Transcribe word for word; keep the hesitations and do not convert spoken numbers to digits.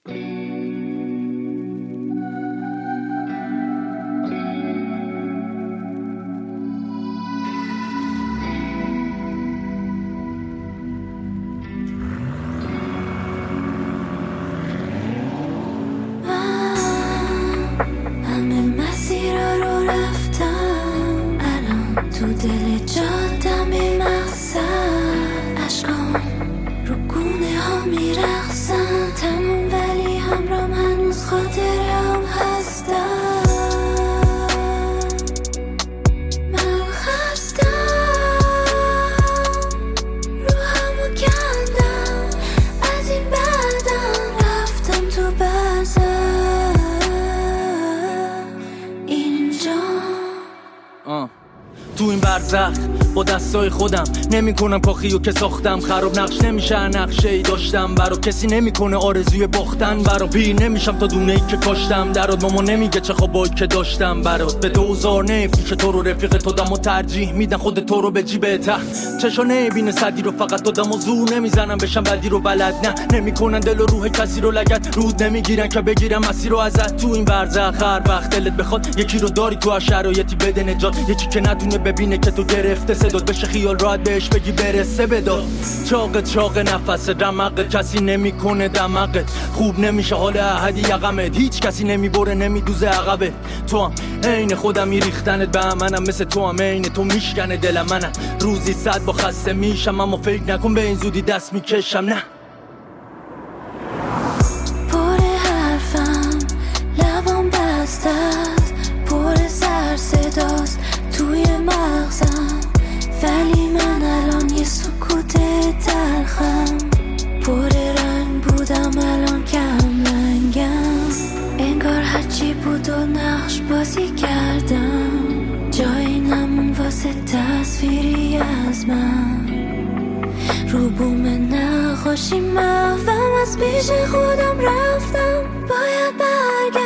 تو این برزخ با دستای خودم نمی کنم کاخیو که ساختم، خراب نقش نمیشه نقشه‌ای داشتم برا کسی نمیکنه آرزوی باختن برا پیر نمیشم تا دونه‌ای که کاشتم درات ماما نمیگه چه خوابایی که داشتم برات به دوزار نفیش تو رو رفیق تو دمو ترجیح میدن خود تو رو به جیب ته چشا نبینه صدی رو فقط تو دمو زور نمیزنم بشم بدی رو بلد نه نمیکنن دل و روح کسی رو لگد رود نمیگیرن که بگیرم مسیر رو ازت تو این برزخ هر وقت دلت بخواد یکی رو داری تو هر شرایطی بده نجات یکی که نتونه ببینه که تو گرفته صدات بشه خیال راحت بهش بگی برسه بداد چاق چاق نفس رمق کسی نمیکنه دمقت خوب نمیشه حال احدی یقمت هیچ کسی نمیبره نمیدوزه عقبه تو هم عین خودم میریختنت به منم مثل تو هم عین تو میشکنه دلم منم روزی صد با خسته میشم اما فکر نکن به این زودی دست میکشم نه پر حرفم لبام بسته است پر سر صداست توی مغزم ولی من الان یه سکوت تلخم پر رنگ بودم الان کم رنگم انگار هرچی بود و نقش بازی کردم جایی نمون واسه تصویری از من رو بوم نقاشی محوم از پیش خودم رفتم باید برگردم